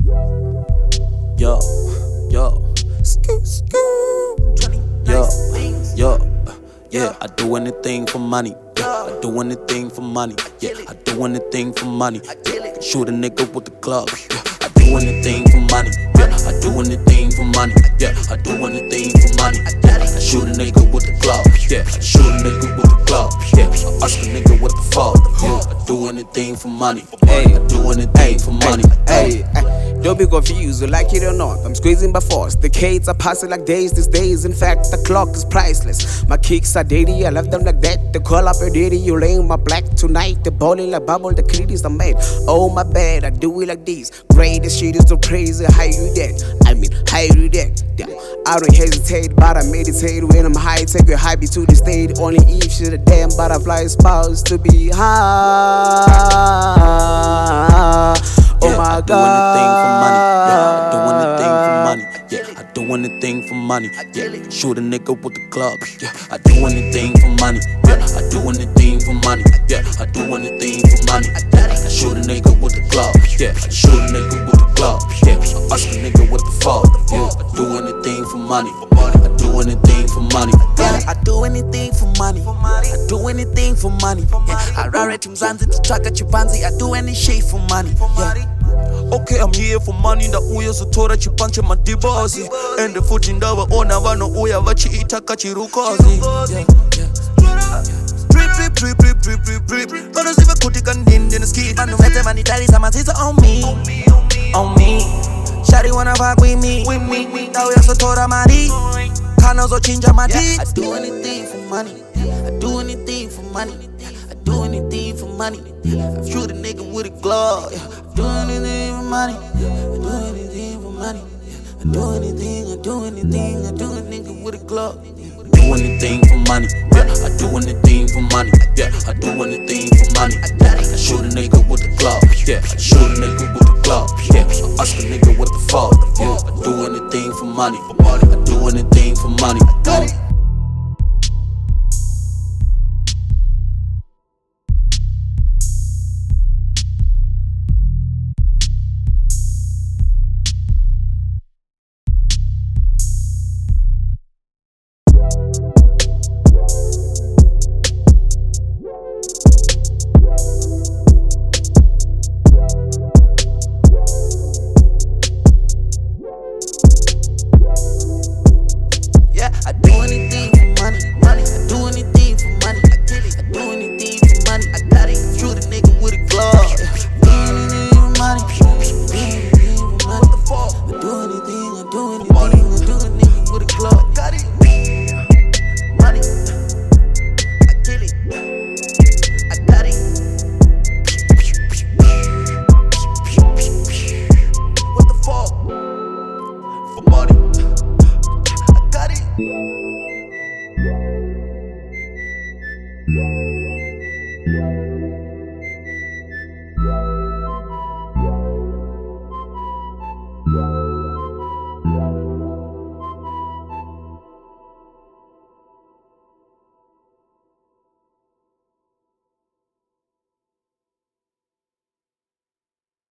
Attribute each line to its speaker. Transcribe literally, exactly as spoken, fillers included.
Speaker 1: Yo, yo, skoo, skoo. Yo, yo, yeah, I do anything for money. Yeah, I do anything for money. Yeah, I do anything for money. Yeah, shoot a nigga with the club. Yeah, I do anything for money. Yeah, I do anything for money. Yeah, I do anything for money. Yeah, I shoot a nigga with the club. Yeah, I shoot a nigga with the club. Yeah, I ask a nigga what the fuck. Yeah, I do anything for money. Hey, I do anything for money.
Speaker 2: Hey, hey, don't be confused, you like it or not. I'm squeezing by force. Decades are passing like days these days. In fact, the clock is priceless. My kicks are daily, I love them like that. The call up a daily, you laying my black tonight. The bowling like bubble, the creedies are made. Oh my bad, I do it like this. Greatest shit is to praise it. How you that? I mean, how you that? Yeah. I don't hesitate, but I meditate when I'm high. Take a high be to the state. Only if she's a damn butterfly is supposed to be high. Oh
Speaker 1: yeah,
Speaker 2: my
Speaker 1: I
Speaker 2: God.
Speaker 1: do anything for money. Yeah, I do anything for money. Yeah, I do anything for money. Yeah, shoot a nigga with the club. Yeah, I do anything for money. Yeah, I do anything for money. Yeah, I do anything for money. Yeah, I shoot a nigga with the club. Yeah, I shoot a nigga with the club. Yeah, I ask a nigga what the fuck. Yeah, I do anything for money. I do anything for money.
Speaker 3: Yeah, I do anything for money. I do anything for money. Yeah, I ride to Mzanzi to track at Chibanzi. I do any shit for money. Yeah.
Speaker 4: Okay, I'm here for money. Nda uya zotora chipanche madibozi. Ende futi ndawa ona vano uya vachiita kachirukozi. Yeah, yeah. Drip, drip, drip, drip, drip, drip, drip. Vano ziva kuti kandindi na ski.
Speaker 3: Manu mete mani tali sama ziza on me. On me. Shawty wanna fuck with me. With me. Nda uya zotora mari. Kana zo chinja mati. I do anything for money. I do anything for money. I do anything for money. I shoot a nigga with a glove. I do anything for money. I do anything for money. I do anything, I do anything, I do a nigga with a glove.
Speaker 1: Do anything for money. Yeah, I do anything for money. Yeah, I do anything for money. Yeah, I shoot a nigga with the club. Yeah, I shoot a nigga with the club. Yeah, I ask a nigga what the fuck. Yeah, I do anything for money. I do anything for money.